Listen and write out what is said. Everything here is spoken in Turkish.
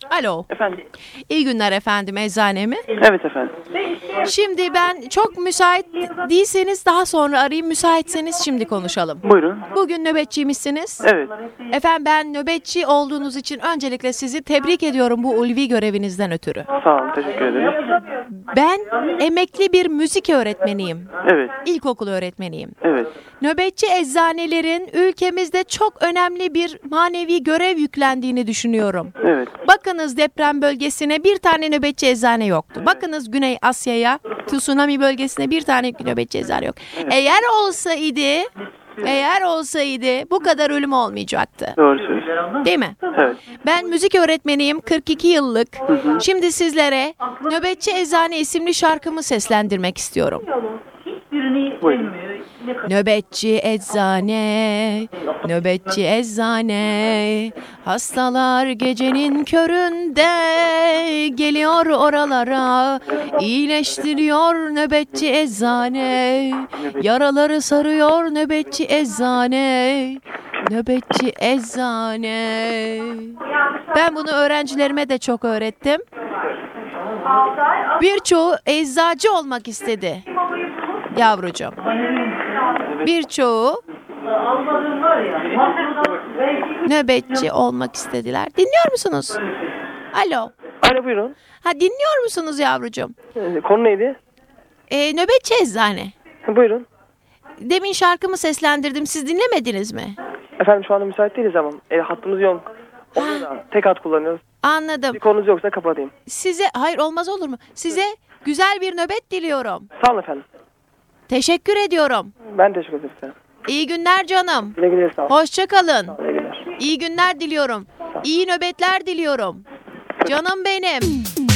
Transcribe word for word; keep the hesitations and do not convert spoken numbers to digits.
Alo. Efendim? İyi günler efendim, eczane mi? Evet efendim. Şimdi ben çok müsait değilseniz daha sonra arayayım, müsaitseniz şimdi konuşalım. Buyurun. Bugün nöbetçiymişsiniz. Evet. Efendim ben nöbetçi olduğunuz için öncelikle sizi tebrik ediyorum bu ulvi görevinizden ötürü. Sağ olun, teşekkür ederim. Ben emekli bir müzik öğretmeniyim. Evet. İlkokul öğretmeniyim. Evet. Nöbetçi eczanelerin ülkemizde çok önemli bir manevi görev yüklendiğini düşünüyorum. Evet. Bakınız deprem bölgesine bir tane nöbetçi eczane yoktu. Bakınız Güney Asya'ya, tsunami bölgesine bir tane nöbetçi eczane yok. Eğer olsaydı, eğer olsaydı bu kadar ölüm olmayacaktı. Doğru söylüyorsun. Değil mi? Evet. Ben müzik öğretmeniyim, kırk iki yıllık. Şimdi sizlere Nöbetçi Eczane isimli şarkımı seslendirmek istiyorum. Buyurun. Nöbetçi eczane, nöbetçi eczane, hastalar gecenin köründe geliyor oralara, iyileştiriyor nöbetçi eczane, yaraları sarıyor nöbetçi eczane, nöbetçi eczane. Ben bunu öğrencilerime de çok öğrettim. Birçoğu eczacı olmak istedi. Yavrucuğum. Birçoğu nöbetçi olmak istediler. Dinliyor musunuz? Alo. Alo buyurun. Ha dinliyor musunuz yavrucuğum? Ee, konu neydi? Ee, nöbetçi eczane. Buyurun. Demin şarkımı seslendirdim. Siz dinlemediniz mi? Efendim şu anda müsait değiliz ama e, hattımız yok. Oluyor da tek hat kullanıyoruz. Anladım. Bir konunuz yoksa kapatayım. Size, hayır olmaz olur mu? Size güzel bir nöbet diliyorum. Sağ olun efendim. Teşekkür ediyorum. Ben teşekkür ederim. İyi günler canım. Güle güle sağ olun. Hoşça kalın. Güle güle. İyi günler diliyorum. İyi nöbetler diliyorum. Canım benim.